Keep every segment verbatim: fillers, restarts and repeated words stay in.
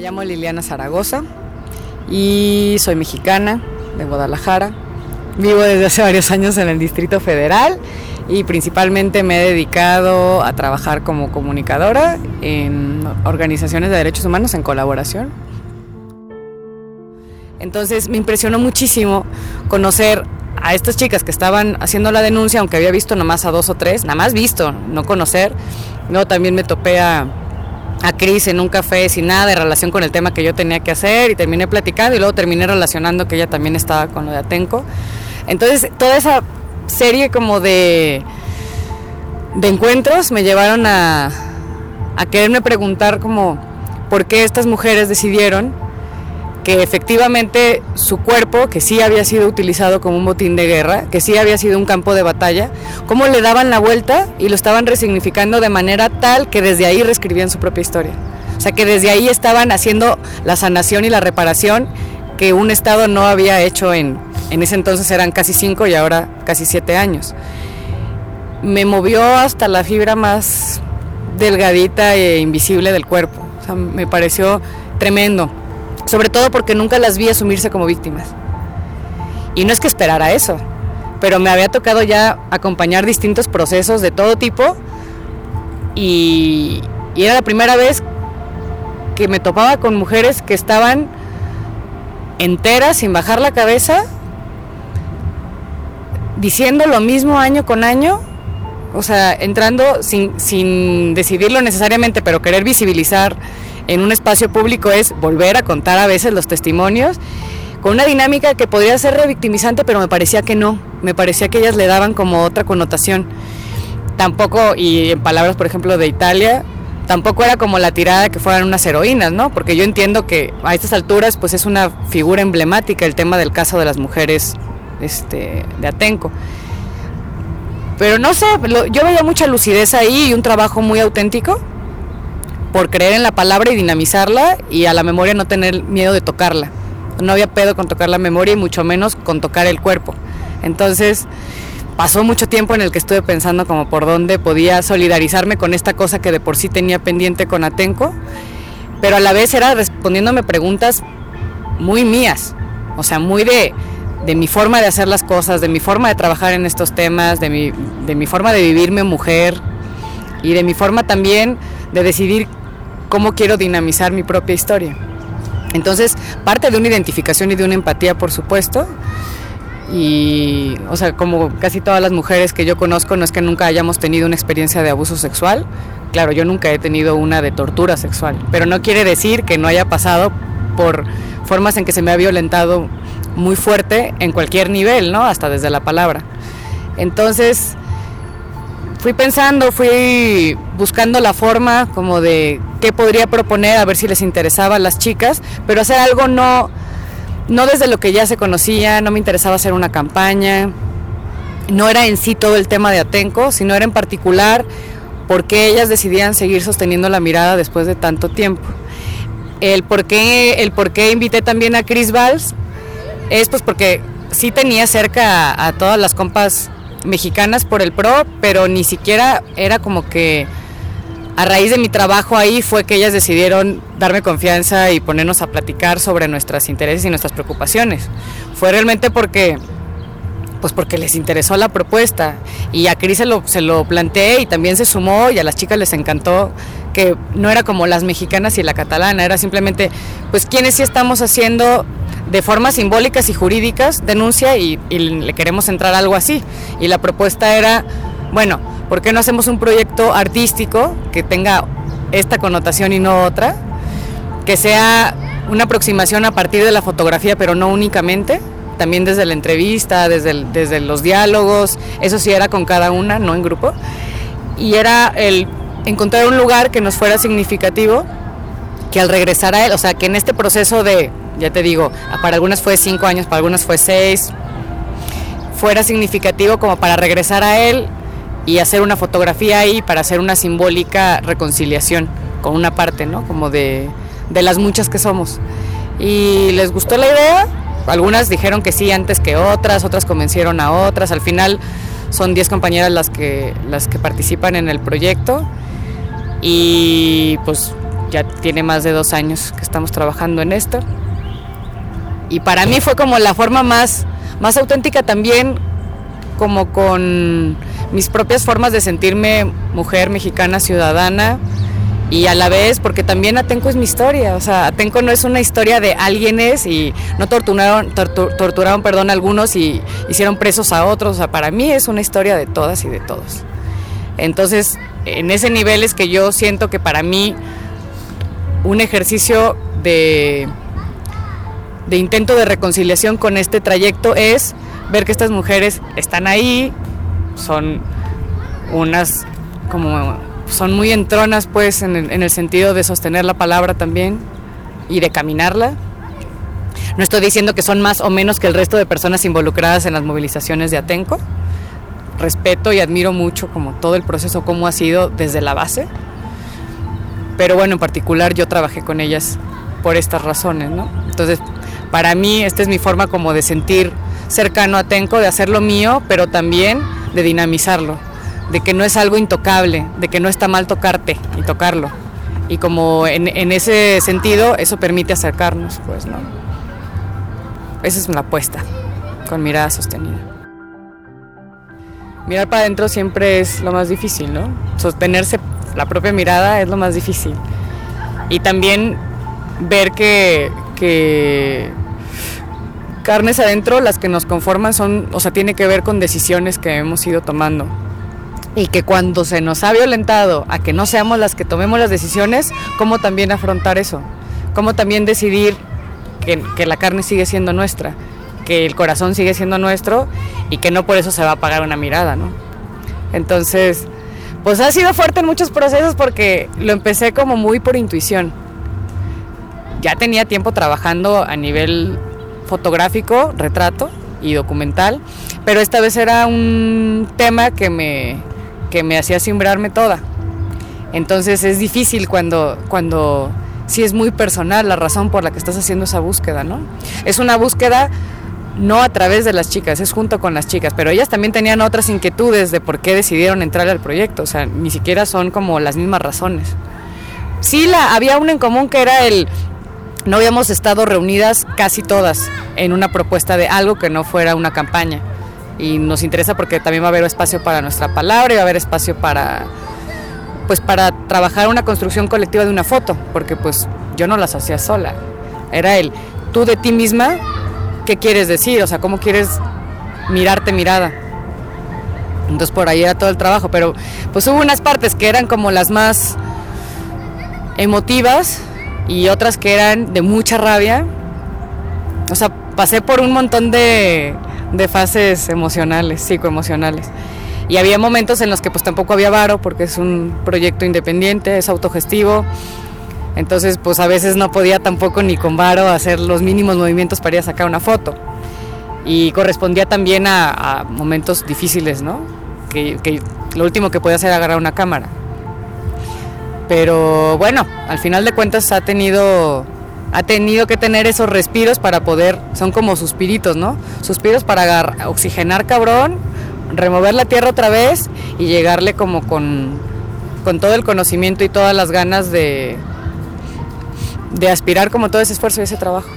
llamo Liliana Zaragoza y soy mexicana de Guadalajara. Vivo desde hace varios años en el Distrito Federal y principalmente me he dedicado a trabajar como comunicadora en organizaciones de derechos humanos en colaboración. Entonces me impresionó muchísimo conocer a estas chicas que estaban haciendo la denuncia, aunque había visto nomás a dos o tres, nada más visto, no conocer. Luego también me topé a, a Cris en un café sin nada de relación con el tema que yo tenía que hacer y terminé platicando y luego terminé relacionando que ella también estaba con lo de Atenco. Entonces toda esa serie como de, de encuentros me llevaron a, a quererme preguntar como por qué estas mujeres decidieron que efectivamente su cuerpo, que sí había sido utilizado como un botín de guerra, que sí había sido un campo de batalla, cómo le daban la vuelta y lo estaban resignificando de manera tal que desde ahí reescribían su propia historia. O sea, que desde ahí estaban haciendo la sanación y la reparación que un Estado no había hecho en, en ese entonces eran casi cinco y ahora casi siete años. Me movió hasta la fibra más delgadita e invisible del cuerpo. O sea, me pareció tremendo. Sobre todo porque nunca las vi asumirse como víctimas. Y no es que esperara eso, pero me había tocado ya acompañar distintos procesos de todo tipo y, y era la primera vez que me topaba con mujeres que estaban enteras, sin bajar la cabeza, diciendo lo mismo año con año, o sea, entrando sin, sin decidirlo necesariamente, pero querer visibilizar en un espacio público es volver a contar a veces los testimonios con una dinámica que podría ser revictimizante, pero me parecía que no, me parecía que ellas le daban como otra connotación. Tampoco, y en palabras por ejemplo de Italia, tampoco era como la tirada que fueran unas heroínas, ¿no? Porque yo entiendo que a estas alturas pues es una figura emblemática el tema del caso de las mujeres este, de Atenco. Pero no sé, lo, yo veía mucha lucidez ahí y un trabajo muy auténtico por creer en la palabra y dinamizarla y a la memoria no tener miedo de tocarla. No había pedo con tocar la memoria y mucho menos con tocar el cuerpo. Entonces pasó mucho tiempo en el que estuve pensando como por dónde podía solidarizarme con esta cosa que de por sí tenía pendiente con Atenco, pero a la vez era respondiéndome preguntas muy mías, o sea, muy de, de mi forma de hacer las cosas, de mi forma de trabajar en estos temas, de mi, de mi forma de vivirme mujer y de mi forma también de decidir cómo quiero dinamizar mi propia historia. Entonces, parte de una identificación y de una empatía, por supuesto, y, o sea, como casi todas las mujeres que yo conozco, no es que nunca hayamos tenido una experiencia de abuso sexual. Claro, yo nunca he tenido una de tortura sexual, pero no quiere decir que no haya pasado por formas en que se me ha violentado muy fuerte en cualquier nivel, ¿no? Hasta desde la palabra. Entonces fui pensando, fui buscando la forma como de qué podría proponer, a ver si les interesaba a las chicas, pero hacer algo no, no desde lo que ya se conocía, no me interesaba hacer una campaña, no era en sí todo el tema de Atenco, sino era en particular por qué ellas decidían seguir sosteniendo la mirada después de tanto tiempo. El por qué, el por qué invité también a Cris Valls es pues porque sí tenía cerca a, a todas las compas mexicanas por el PRO, pero ni siquiera era como que a raíz de mi trabajo ahí fue que ellas decidieron darme confianza y ponernos a platicar sobre nuestros intereses y nuestras preocupaciones. Fue realmente porque pues porque les interesó la propuesta y a Cris se lo, se lo planteé y también se sumó y a las chicas les encantó que no era como las mexicanas y la catalana, era simplemente pues quienes sí estamos haciendo de formas simbólicas y jurídicas denuncia y, y le queremos entrar a algo así. Y la propuesta era, bueno, ¿por qué no hacemos un proyecto artístico que tenga esta connotación y no otra? Que sea una aproximación a partir de la fotografía, pero no únicamente, también desde la entrevista, desde, el, desde los diálogos, eso sí era con cada una, no en grupo. Y era el encontrar un lugar que nos fuera significativo, que al regresar a él, o sea, que en este proceso de, ya te digo, para algunas fue cinco años, para algunas fue seis, fuera significativo como para regresar a él y hacer una fotografía ahí para hacer una simbólica reconciliación con una parte, ¿no? Como de, de las muchas que somos. Y les gustó la idea, algunas dijeron que sí antes que otras, otras convencieron a otras, al final son diez compañeras las que, las que participan en el proyecto y pues ya tiene más de dos años que estamos trabajando en esto. Y para mí fue como la forma más, más auténtica también, como con mis propias formas de sentirme mujer mexicana, ciudadana, y a la vez, porque también Atenco es mi historia, o sea, Atenco no es una historia de alguienes y no torturaron, tortur, torturaron perdón, a algunos y hicieron presos a otros, o sea, para mí es una historia de todas y de todos. Entonces, en ese nivel es que yo siento que para mí un ejercicio de, de intento de reconciliación con este trayecto es ver que estas mujeres están ahí, son unas como... son muy entronas pues en el, en el sentido de sostener la palabra también y de caminarla. No estoy diciendo que son más o menos que el resto de personas involucradas en las movilizaciones de Atenco. Respeto y admiro mucho como todo el proceso, cómo ha sido desde la base. Pero bueno, en particular yo trabajé con ellas por estas razones, ¿no? Entonces, para mí esta es mi forma como de sentir cercano a Atenco, de hacerlo mío, pero también de dinamizarlo, de que no es algo intocable, de que no está mal tocarte y tocarlo. Y como en, en ese sentido, eso permite acercarnos, pues, ¿no? Esa es una apuesta, con mirada sostenida. Mirar para adentro siempre es lo más difícil, ¿no? Sostenerse la propia mirada es lo más difícil. Y también ver que, que carnes adentro, las que nos conforman son, o sea, tiene que ver con decisiones que hemos ido tomando. Y que cuando se nos ha violentado a que no seamos las que tomemos las decisiones, cómo también afrontar eso, cómo también decidir que, que la carne sigue siendo nuestra, que el corazón sigue siendo nuestro y que no por eso se va a apagar una mirada, ¿no? Entonces, pues ha sido fuerte en muchos procesos porque lo empecé como muy por intuición. Ya tenía tiempo trabajando a nivel fotográfico, retrato y documental, pero esta vez era un tema que me... que me hacía cimbrarme toda. Entonces es difícil cuando, cuando sí es muy personal la razón por la que estás haciendo esa búsqueda, ¿no? Es una búsqueda no a través de las chicas, es junto con las chicas, pero ellas también tenían otras inquietudes de por qué decidieron entrar al proyecto, o sea, ni siquiera son como las mismas razones. Sí, la, había una en común que era el... no habíamos estado reunidas casi todas en una propuesta de algo que no fuera una campaña. Y nos interesa porque también va a haber espacio para nuestra palabra y va a haber espacio para, pues, para trabajar una construcción colectiva de una foto, porque pues yo no las hacía sola, era el tú de ti misma, ¿qué quieres decir? O sea, ¿cómo quieres mirarte mirada? Entonces por ahí era todo el trabajo, pero pues hubo unas partes que eran como las más emotivas y otras que eran de mucha rabia. O sea, pasé por un montón de... de fases emocionales, psicoemocionales. Y había momentos en los que pues tampoco había varo porque es un proyecto independiente, es autogestivo. Entonces pues a veces no podía tampoco ni con varo hacer los mínimos movimientos para ir a sacar una foto. Y correspondía también a, a momentos difíciles, ¿no? Que, que lo último que podía hacer era agarrar una cámara. Pero bueno, al final de cuentas ha tenido... ha tenido que tener esos respiros para poder, son como suspiritos, ¿no? Suspiros para agarrar, oxigenar cabrón, remover la tierra otra vez y llegarle como con, con todo el conocimiento y todas las ganas de, de aspirar como todo ese esfuerzo y ese trabajo.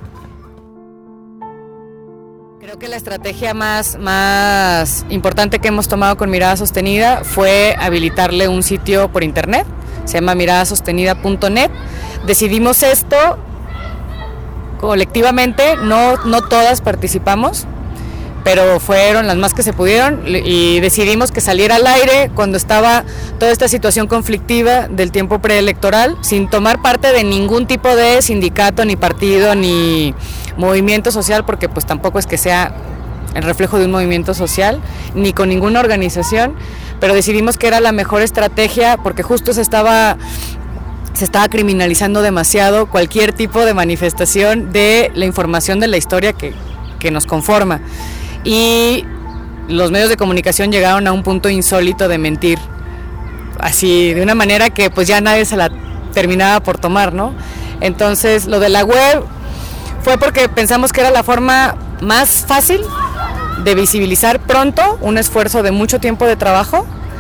Creo que la estrategia más, más importante que hemos tomado con Mirada Sostenida fue habilitarle un sitio por internet, se llama mirada sostenida punto net. Decidimos esto colectivamente, no, no todas participamos, pero fueron las más que se pudieron y decidimos que saliera al aire cuando estaba toda esta situación conflictiva del tiempo preelectoral, sin tomar parte de ningún tipo de sindicato, ni partido, ni movimiento social, porque pues tampoco es que sea el reflejo de un movimiento social, ni con ninguna organización, pero decidimos que era la mejor estrategia porque justo se estaba... se estaba criminalizando demasiado cualquier tipo de manifestación de la información de la historia que, que nos conforma. Y los medios de comunicación llegaron a un punto insólito de mentir, así, de una manera que pues ya nadie se la terminaba por tomar, ¿no? Entonces, lo de la web fue porque pensamos que era la forma más fácil de visibilizar pronto un esfuerzo de mucho tiempo de trabajo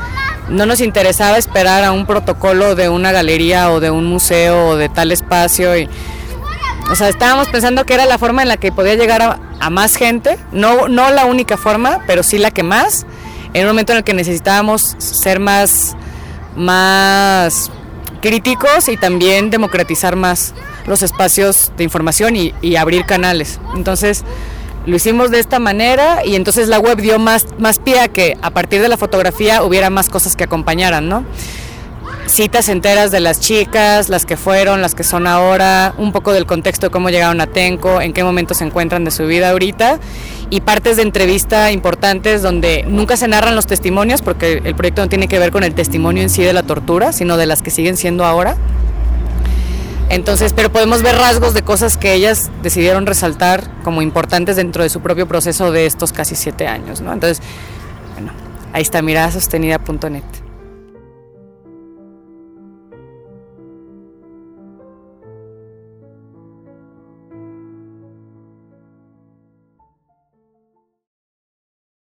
no nos interesaba esperar a un protocolo de una galería o de un museo o de tal espacio. Y, o sea, estábamos pensando que era la forma en la que podía llegar a, a más gente, no, no la única forma, pero sí la que más, en un momento en el que necesitábamos ser más, más críticos y también democratizar más los espacios de información y, y abrir canales. Entonces lo hicimos de esta manera y entonces la web dio más, más pie a que a partir de la fotografía hubiera más cosas que acompañaran, ¿no? Citas enteras de las chicas, las que fueron, las que son ahora, un poco del contexto de cómo llegaron a Tenco, en qué momento se encuentran de su vida ahorita, y partes de entrevista importantes donde nunca se narran los testimonios, porque el proyecto no tiene que ver con el testimonio en sí de la tortura, sino de las que siguen siendo ahora. Entonces, pero podemos ver rasgos de cosas que ellas decidieron resaltar como importantes dentro de su propio proceso de estos casi siete años, ¿no? Entonces, bueno, ahí está mirada sostenida punto net.